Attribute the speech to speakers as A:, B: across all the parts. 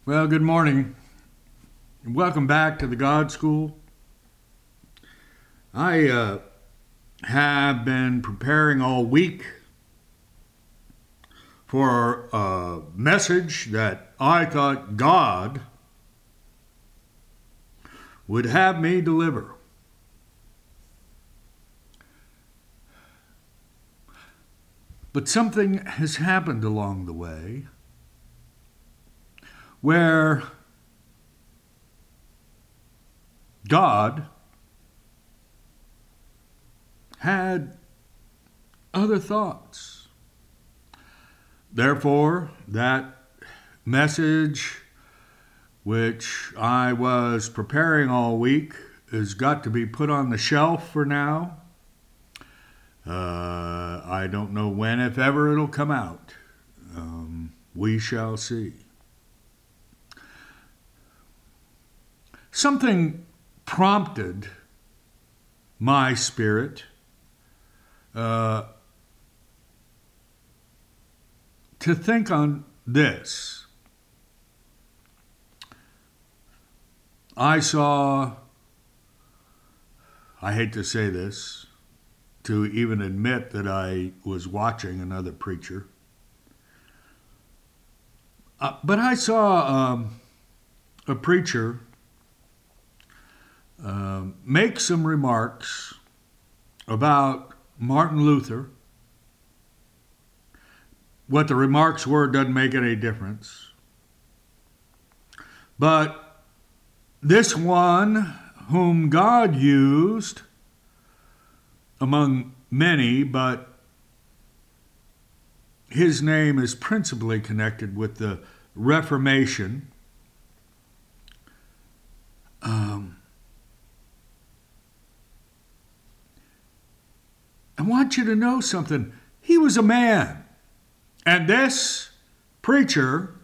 A: Well, good morning. Welcome back to the God School. I have been preparing all week for a message that I thought God would have me deliver. But something has happened along the way where God had other thoughts. Therefore, that message which I was preparing all week has got to be put on the shelf for now. I don't know when, if ever, it'll come out. We shall see. Something prompted my spirit to think on this. I hate to say this, to even admit that I was watching another preacher, but I saw a preacher make some remarks about Martin Luther. What the remarks were doesn't make any difference. But this one, whom God used among many, but his name is principally connected with the Reformation. I want you to know something. He was a man. And this preacher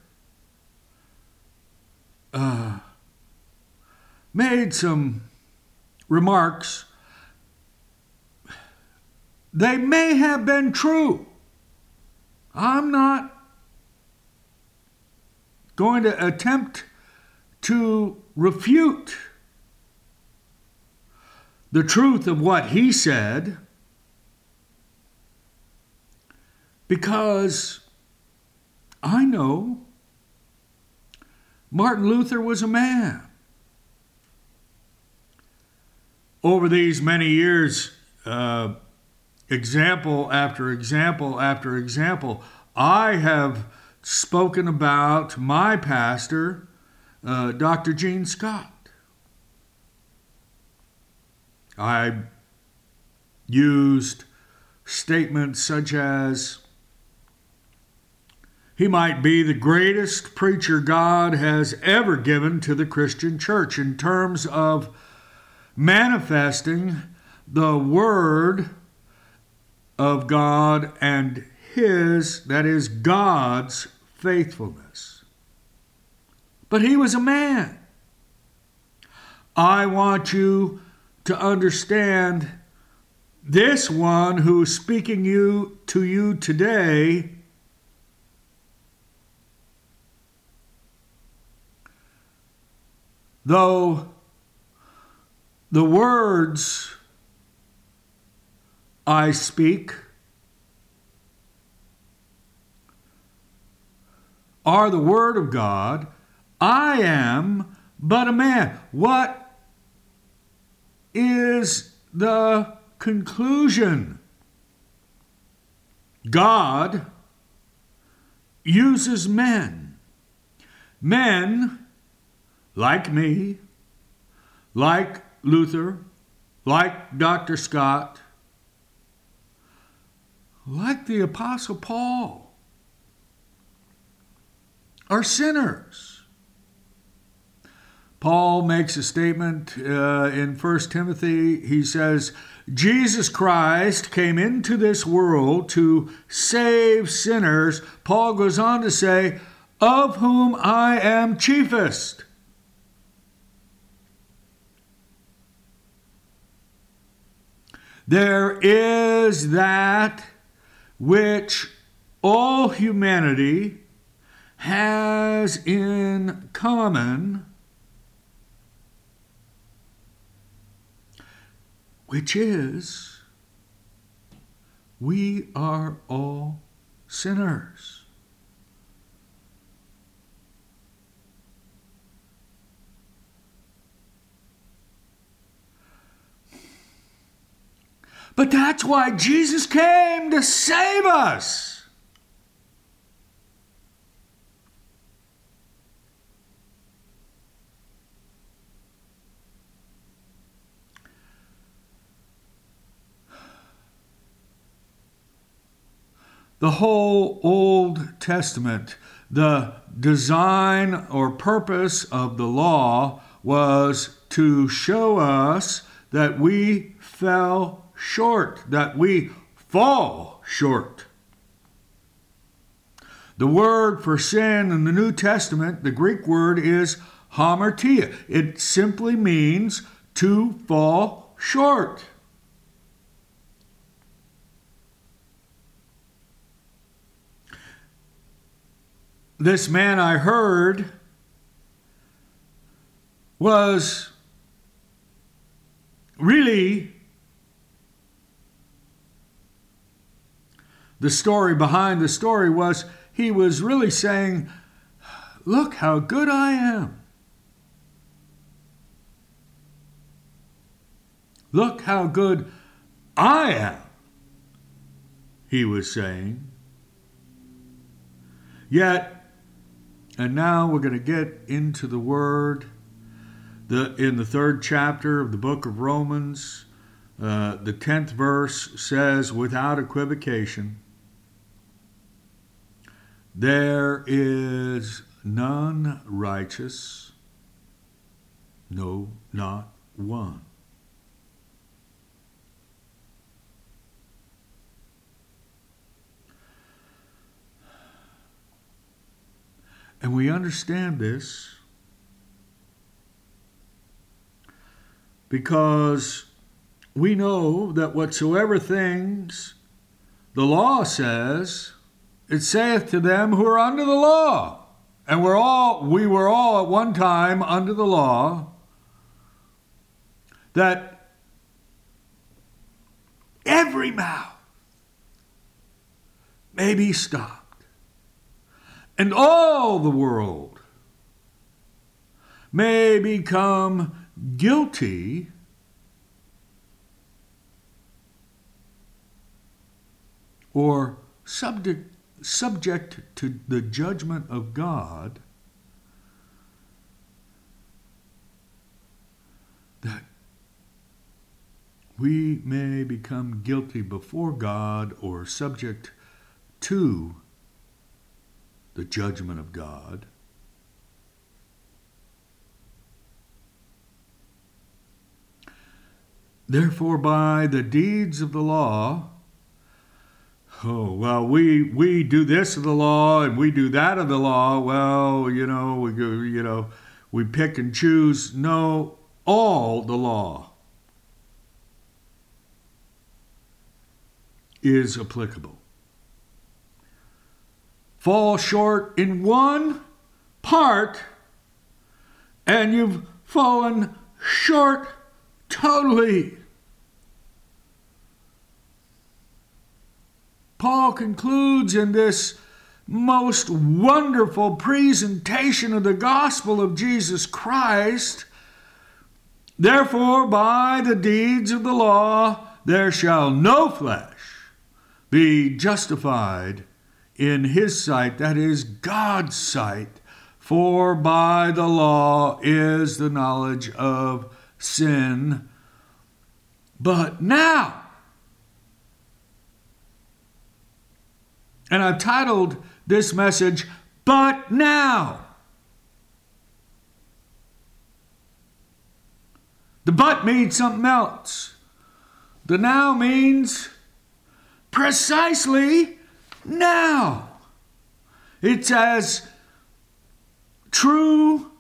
A: made some remarks. They may have been true. I'm not going to attempt to refute the truth of what he said, because I know Martin Luther was a man. Over these many years, example after example after example, I have spoken about my pastor, Dr. Gene Scott. I used statements such as, he might be the greatest preacher God has ever given to the Christian church in terms of manifesting the Word of God and that is God's faithfulness. But he was a man. I want you to understand this one who's speaking to you today though the words I speak are the Word of God, I am but a man. What is the conclusion? God uses men. Men like me, like Luther, like Dr. Scott, like the Apostle Paul, are sinners. Paul makes a statement in 1 Timothy. He says, Jesus Christ came into this world to save sinners. Paul goes on to say, of whom I am chiefest. There is that which all humanity has has in common, which is, we are all sinners. But that's why Jesus came, to save us. The whole Old Testament, the design or purpose of the law was to show us that we fell short, that we fall short. The word for sin in the New Testament, the Greek word, is hamartia. It simply means to fall short. This man I heard was really, the story behind the story was, he was really saying, look how good I am. Look how good I am, he was saying. Yet, and now we're going to get into the Word. In the 3rd chapter of the book of Romans, the 10th verse says, without equivocation, there is none righteous, no, not one. And we understand this because we know that whatsoever things the law says, it saith to them who are under the law. And we were all at one time under the law, that every mouth may be stopped, and all the world may become guilty or subject to the judgment of God, that we may become guilty before God or subject to the judgment of God. Therefore, by the deeds of the law, we do this of the law and we do that of the law. We pick and choose. No, all the law is applicable. Fall short in one part, and you've fallen short totally. Paul concludes in this most wonderful presentation of the gospel of Jesus Christ, therefore, by the deeds of the law, there shall no flesh be justified in his sight, that is, God's sight, for by the law is the knowledge of sin. But now, and I've titled this message, But Now. The but means something else. The now means precisely now. It's as true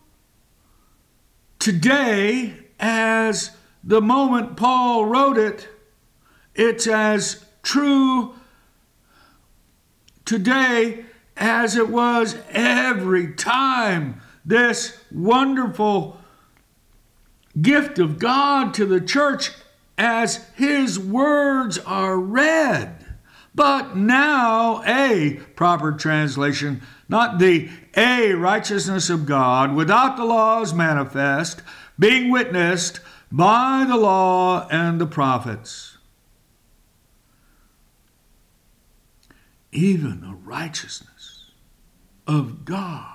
A: today as the moment Paul wrote it. It's as true today as it was every time this wonderful gift of God to the church as his words are read. But now a proper translation, not the a righteousness of God without the law is manifest, being witnessed by the law and the prophets. Even the righteousness of God,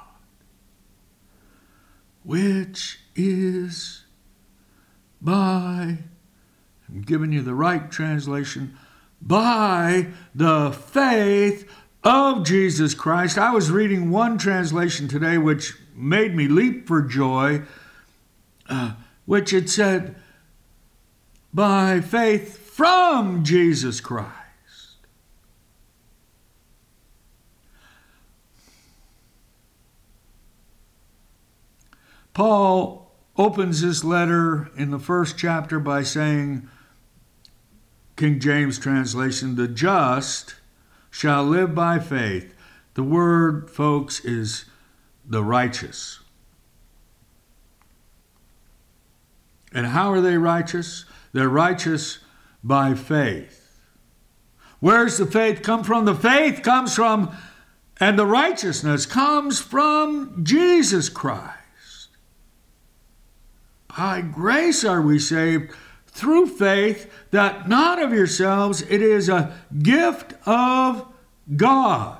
A: which is by, I'm giving you the right translation, by the faith of Jesus Christ. I was reading one translation today which made me leap for joy, which it said, by faith from Jesus Christ. Paul opens this letter in the first chapter by saying, King James translation, the just shall live by faith. The word, folks, is the righteous. And how are they righteous? They're righteous by faith. Where's the faith come from? The faith comes from, and the righteousness comes from Jesus Christ. By grace are we saved through faith, that not of yourselves, it is a gift of God.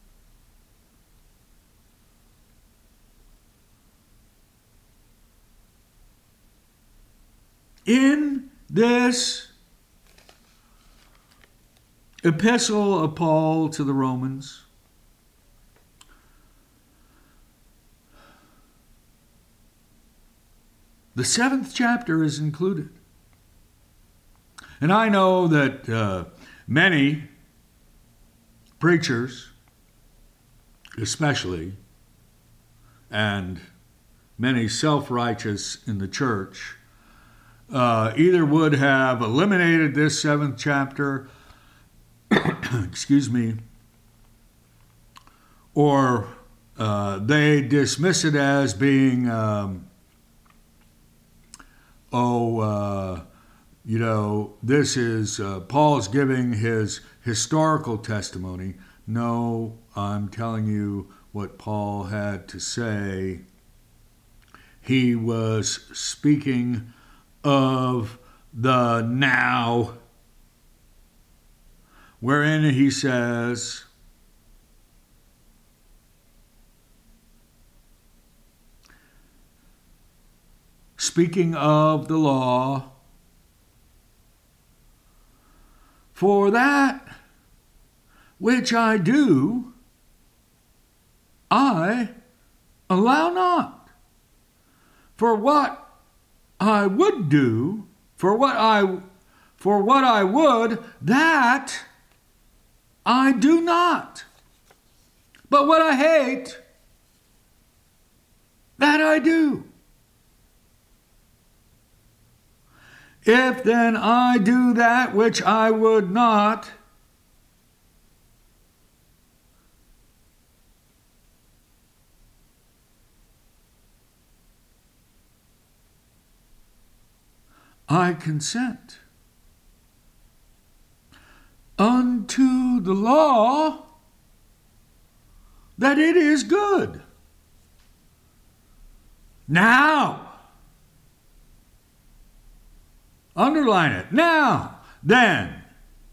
A: In this epistle of Paul to the Romans, the 7th chapter is included. And I know that many preachers, especially, and many self-righteous in the church, either would have eliminated this 7th chapter, excuse me, or they dismiss it as being this is Paul's giving his historical testimony. No, I'm telling you what Paul had to say. He was speaking of the now, wherein he says, speaking of the law, for that which I do, I allow not. For what I would do, for what I would, that I do not. But what I hate, that I do. If then I do that which I would not, I consent unto the law that it is good. Now, underline it. Now, then,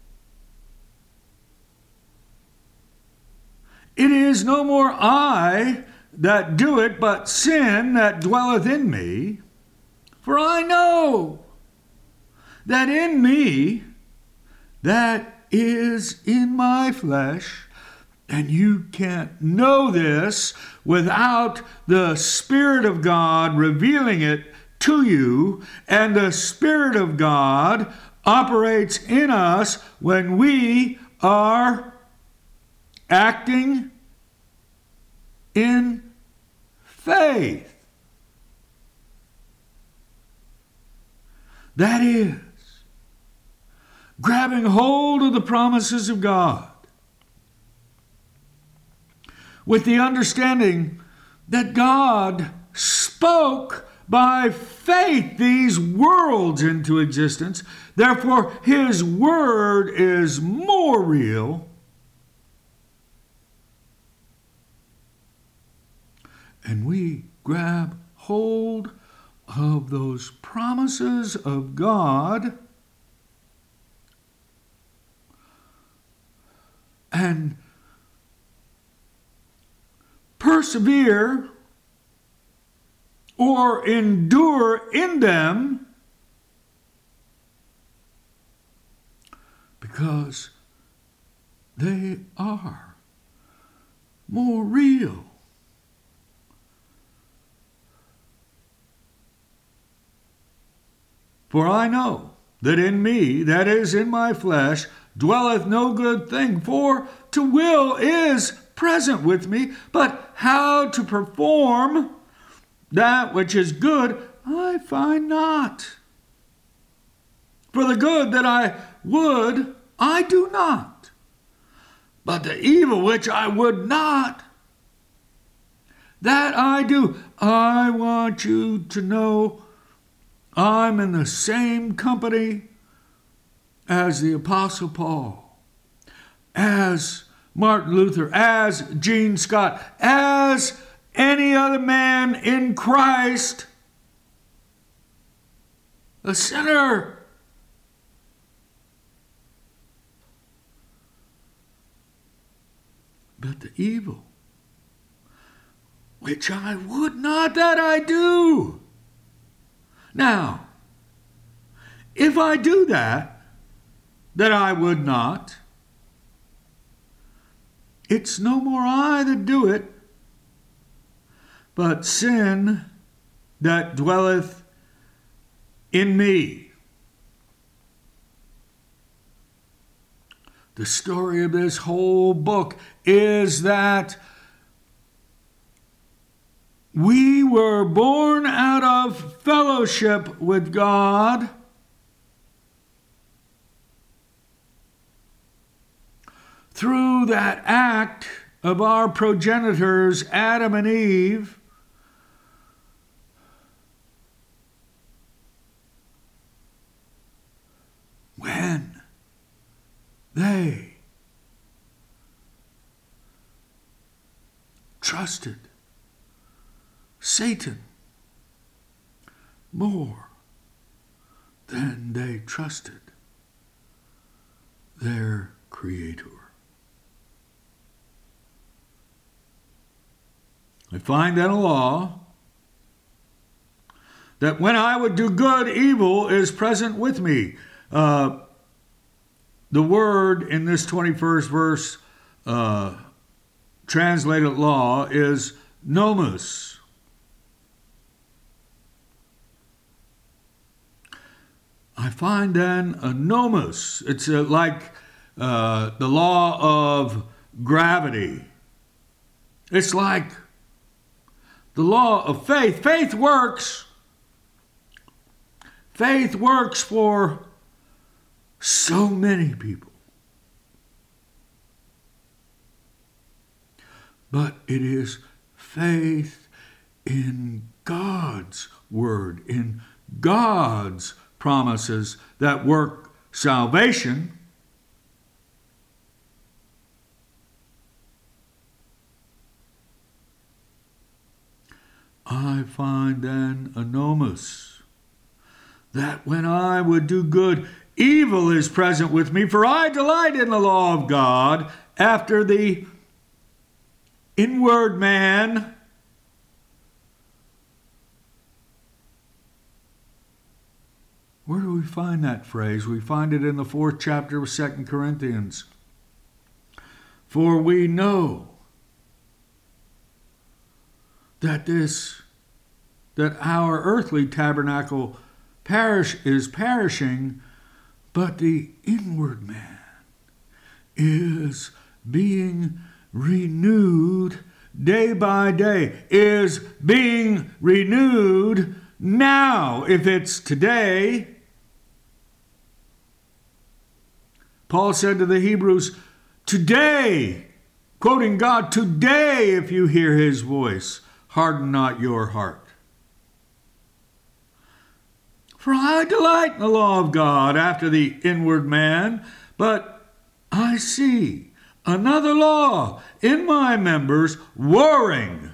A: it is no more I that do it, but sin that dwelleth in me. For I know that in me, that is in my flesh, and you can't know this without the Spirit of God revealing it to you, and the Spirit of God operates in us when we are acting in faith. That is, grabbing hold of the promises of God. with the understanding that God spoke by faith these worlds into existence. Therefore, his word is more real. And we grab hold of those promises of God and persevere or endure in them because they are more real. For I know that in me, that is in my flesh, dwelleth no good thing. For to will is present with me, but how to perform that which is good I find not. For the good that I would, I do not. But the evil which I would not, that I do. I want you to know I'm in the same company as the Apostle Paul, as Martin Luther, as Gene Scott, as any other man in Christ, a sinner. But the evil, which I would not, that I do. Now, if I do that I would not, it's no more I that do it, but sin that dwelleth in me. The story of this whole book is that we were born out of fellowship with God through that act of our progenitors, Adam and Eve, when they trusted Satan more than they trusted their Creator. I find in a law that when I would do good, evil is present with me. The word in this 21st verse, translated law, is nomos. I find then a nomos. It's like the law of gravity. It's like the law of faith. Faith works. Faith works for so many people. But it is faith in God's word, in God's promises that work salvation. I find then a nomos, that when I would do good, evil is present with me, for I delight in the law of God after the inward man. Where do we find that phrase? We find it in the 4th chapter of 2 Corinthians. For we know that our earthly tabernacle is perishing, but the inward man is being renewed day by day, is being renewed now. If it's today, Paul said to the Hebrews, today quoting God, today if you hear his voice, harden not your heart. For I delight in the law of God after the inward man, but I see another law in my members warring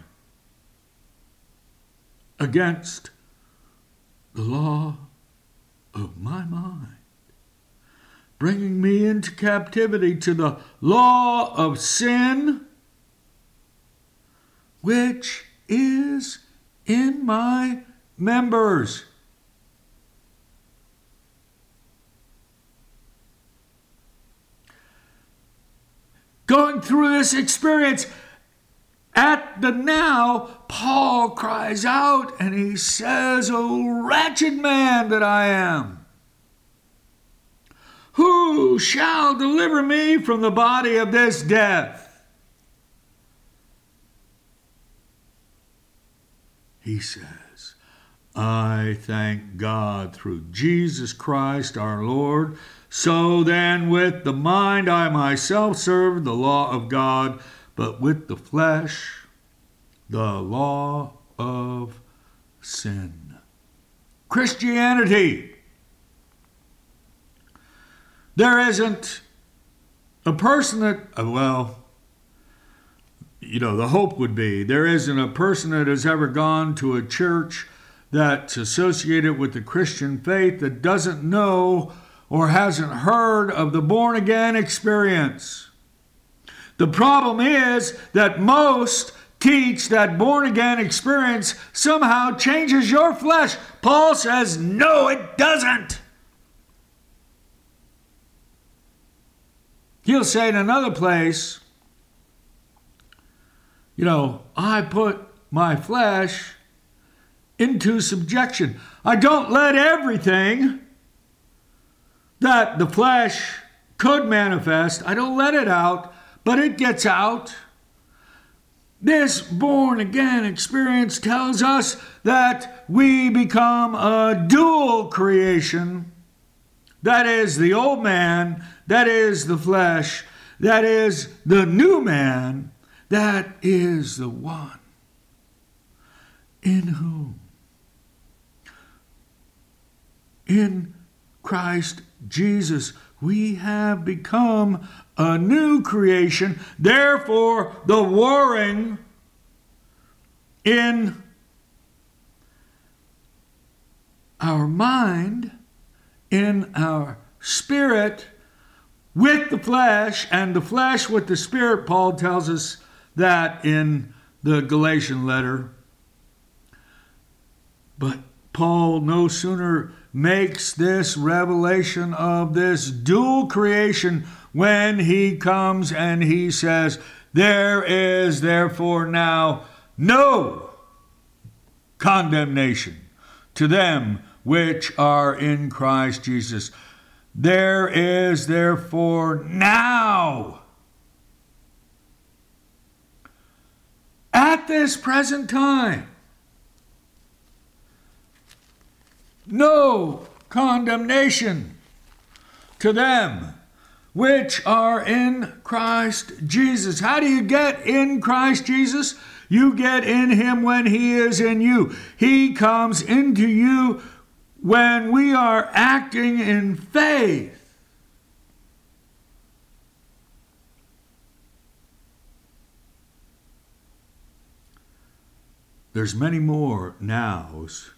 A: against the law of my mind, bringing me into captivity to the law of sin, which is in my members. Going through this experience, at the now, Paul cries out and he says, "O wretched man that I am, who shall deliver me from the body of this death?" He says, "I thank God through Jesus Christ our Lord. So then with the mind I myself serve the law of God, but with the flesh the law of sin." Christianity. There isn't a person that, the hope would be, there isn't a person that has ever gone to a church that's associated with the Christian faith that doesn't know or hasn't heard of the born-again experience. The problem is that most teach that born-again experience somehow changes your flesh. Paul says, no, it doesn't. He'll say in another place, I put my flesh into subjection. I don't let everything that the flesh could manifest, I don't let it out, but it gets out. This born-again experience tells us that we become a dual creation. That is the old man, that is the flesh, that is the new man, that is the one in whom, in Christ Jesus, we have become a new creation. Therefore, the warring in our mind, in our spirit, with the flesh, and the flesh with the spirit, Paul tells us that in the Galatian letter. But Paul no sooner makes this revelation of this dual creation when he comes and he says, there is therefore now no condemnation to them which are in Christ Jesus. There is therefore now, at this present time, no condemnation to them which are in Christ Jesus. How do you get in Christ Jesus? You get in him when he is in you. He comes into you when we are acting in faith. There's many more nows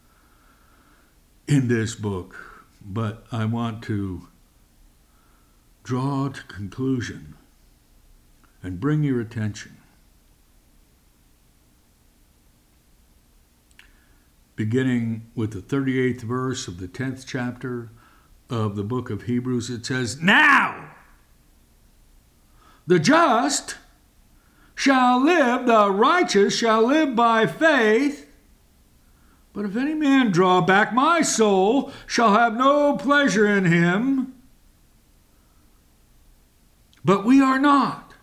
A: in this book, but I want to draw to conclusion and bring your attention, beginning with the 38th verse of the 10th chapter of the book of Hebrews. It says, "Now the just shall live, the righteous shall live by faith. But if any man draw back, my soul shall have no pleasure in him." But we are not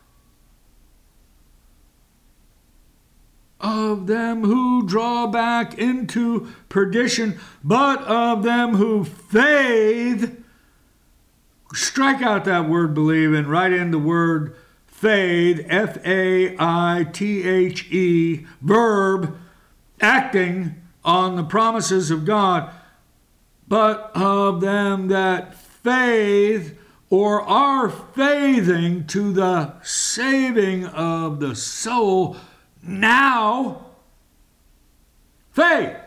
A: of them who draw back into perdition, but of them who faith. Strike out that word believe and write in the word faith, F-A-I-T-H-E, verb, acting on the promises of God, but of them that faith or are faithing to the saving of the soul. Now, faith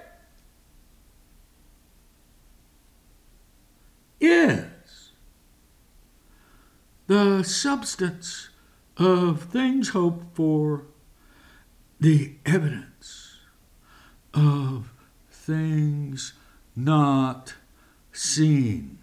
A: is the substance of things hoped for, the evidence of things not seen.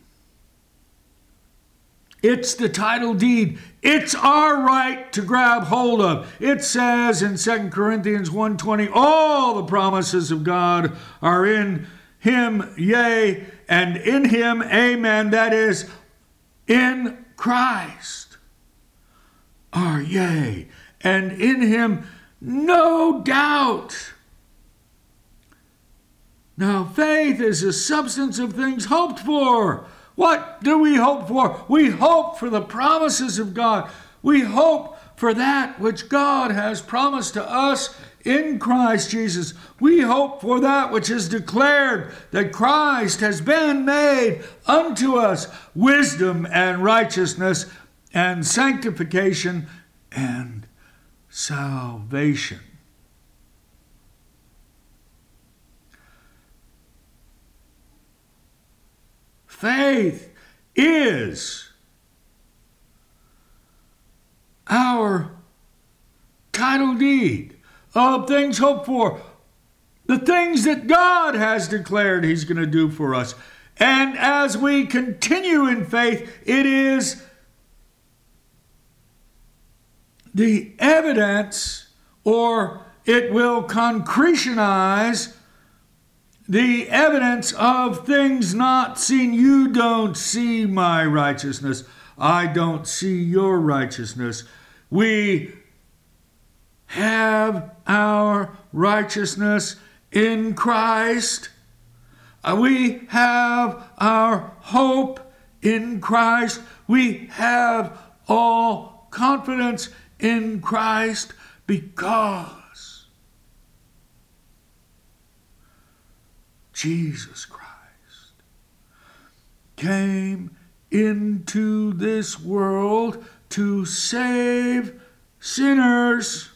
A: It's the title deed. It's our right to grab hold of. It says in 2 Corinthians 1:20, all the promises of God are in him, yea, and in him, amen. That is, in Christ are yea, and in him no doubt. Now, faith is the substance of things hoped for. What do we hope for? We hope for the promises of God. We hope for that which God has promised to us in Christ Jesus. We hope for that which is declared, that Christ has been made unto us wisdom and righteousness and sanctification and salvation. Faith is our title deed of things hoped for, the things that God has declared he's going to do for us. And as we continue in faith, it is the evidence, or it will concretionize the evidence of things not seen. You don't see my righteousness. I don't see your righteousness. We have our righteousness in Christ. We have our hope in Christ. We have all confidence in Christ because Jesus Christ came into this world to save sinners.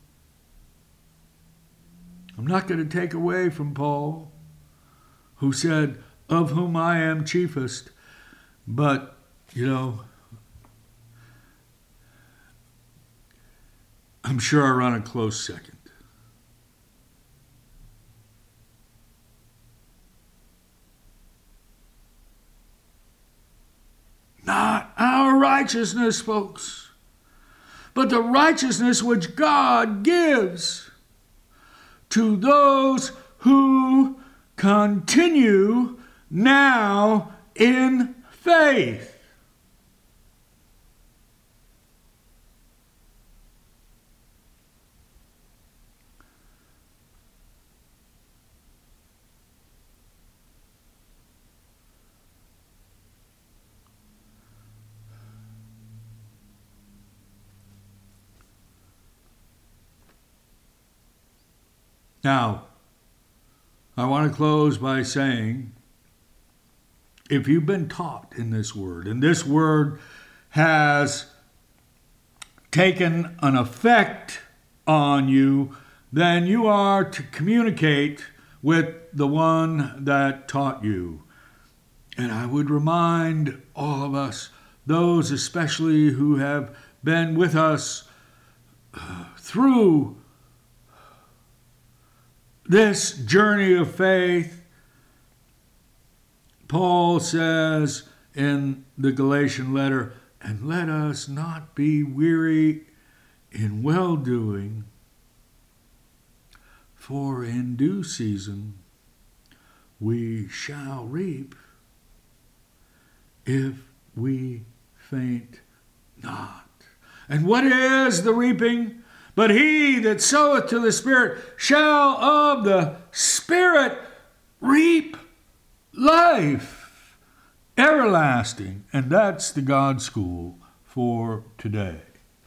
A: I'm not going to take away from Paul, who said, of whom I am chiefest. But, I'm sure I run a close second. Not our righteousness, folks, but the righteousness which God gives to those who continue now in faith. Now, I want to close by saying, if you've been taught in this word, and this word has taken an effect on you, then you are to communicate with the one that taught you. And I would remind all of us, those especially who have been with us through this journey of faith, Paul says in the Galatian letter, and let us not be weary in well-doing, for in due season we shall reap if we faint not. And what is the reaping? But he that soweth to the Spirit shall of the Spirit reap life everlasting. And that's the God School for today.